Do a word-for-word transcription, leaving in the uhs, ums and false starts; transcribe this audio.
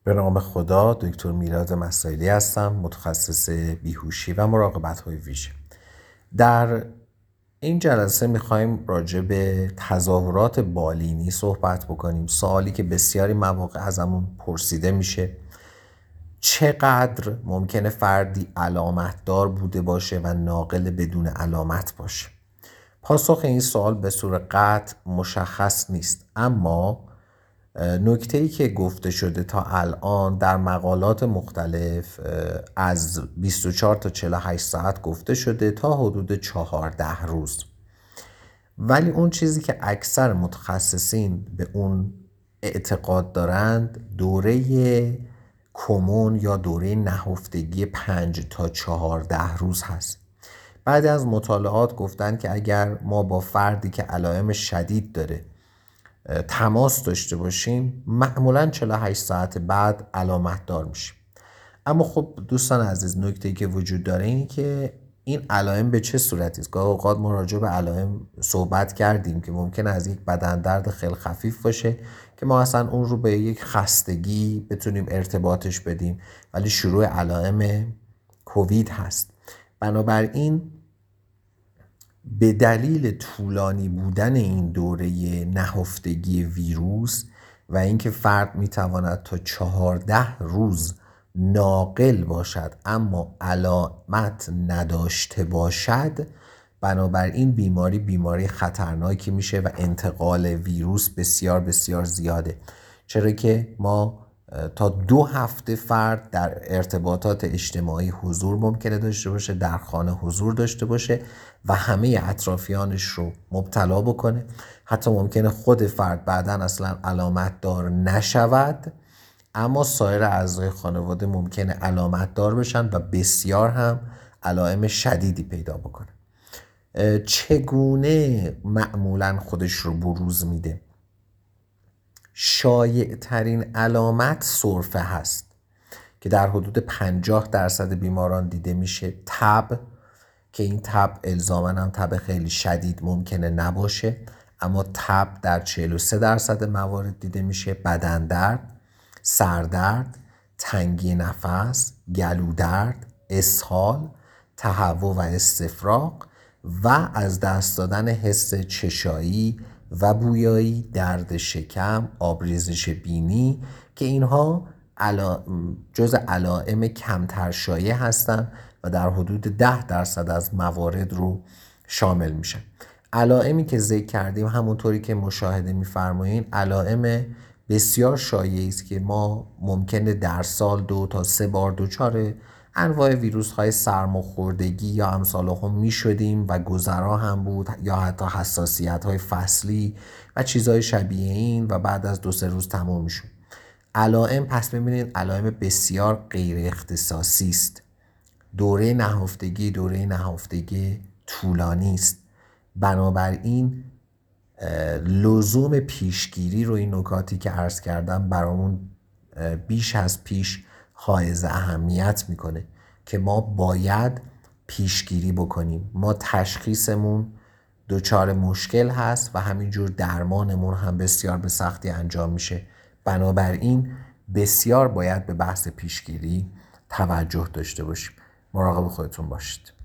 به نام خدا. دکتر میلاد مسائلی هستم، متخصص بیهوشی و مراقبت‌های ویژه. در این جلسه میخوایم راجع به تظاهرات بالینی صحبت بکنیم. سوالی که بسیاری مواقع ازمون پرسیده میشه: چقدر ممکنه فردی علامت دار بوده باشه و ناقل بدون علامت باشه؟ پاسخ این سوال به صورت قطع مشخص نیست، اما نکته‌ای که گفته شده تا الان در مقالات مختلف از بیست و چهار تا چهل و هشت ساعت گفته شده تا حدود چهارده روز. ولی اون چیزی که اکثر متخصصین به اون اعتقاد دارند دوره کمون یا دوره نهفتگی پنج تا چهارده روز هست. بعضی از مطالعات گفتن که اگر ما با فردی که علائم شدید داره تماس داشته باشیم معمولاً چهل و هشت ساعت بعد علامت دار میشیم. اما خب دوستان عزیز، نکته‌ای که وجود داره اینه که این علائم به چه صورتی است. گاهی اوقات ما راجع به علائم صحبت کردیم که ممکن از یک بدن درد خیلی خفیف باشه که ما اصلا اون رو به یک خستگی بتونیم ارتباطش بدیم، ولی شروع علائم کووید هست. بنابراین به دلیل طولانی بودن این دوره نهفتگی ویروس و اینکه فرد میتواند تا چهارده روز ناقل باشد اما علامت نداشته باشد، بنابراین بیماری بیماری خطرناکی میشه و انتقال ویروس بسیار بسیار زیاده. چرا که ما تا دو هفته فرد در ارتباطات اجتماعی حضور ممکنه داشته باشه، در خانه حضور داشته باشه و همه اطرافیانش رو مبتلا بکنه. حتی ممکنه خود فرد بعداً اصلا علامت دار نشود، اما سایر اعضای خانواده ممکنه علامت دار بشن و بسیار هم علائم شدیدی پیدا بکنه. چگونه معمولاً خودش رو بروز میده؟ شایع ترین علامت سرفه هست که در حدود پنجاه درصد بیماران دیده میشه. تب که این تب الزاماً هم تب خیلی شدید ممکنه نباشه، اما تب در چهل و سه درصد موارد دیده میشه. بدن درد، سردرد، تنگی نفس، گلو درد، اسهال، تهوع و استفراغ و از دست دادن حس چشایی و بویایی، درد شکم، آبریزش بینی که اینها علا... جز علائم کمتر شایع هستند و در حدود ده درصد از موارد رو شامل میشن. علائمی که ذکر کردیم همونطوری که مشاهده میفرمایین علائم بسیار شایعی است که ما ممکنه در سال دو تا سه بار دچار انواع ویروس های سرماخوردگی یا امثال هم می شدیم و گذرا هم بود، یا حتی حساسیت های فصلی و چیزهای شبیه این و بعد از دو سه روز تموم می شد. علائم پس ببینید علائم بسیار غیر اختصاصی است. دوره نهفتگی دوره نهفتگی طولانی است، بنابراین لزوم پیشگیری رو این نکاتی که عرض کردم برامون بیش از پیش حائز اهمیت میکنه که ما باید پیشگیری بکنیم. ما تشخیصمون دچار مشکل هست و همینجور درمانمون هم بسیار به سختی انجام میشه. بنابراین بسیار باید به بحث پیشگیری توجه داشته باشیم. مراقب خودتون باشید.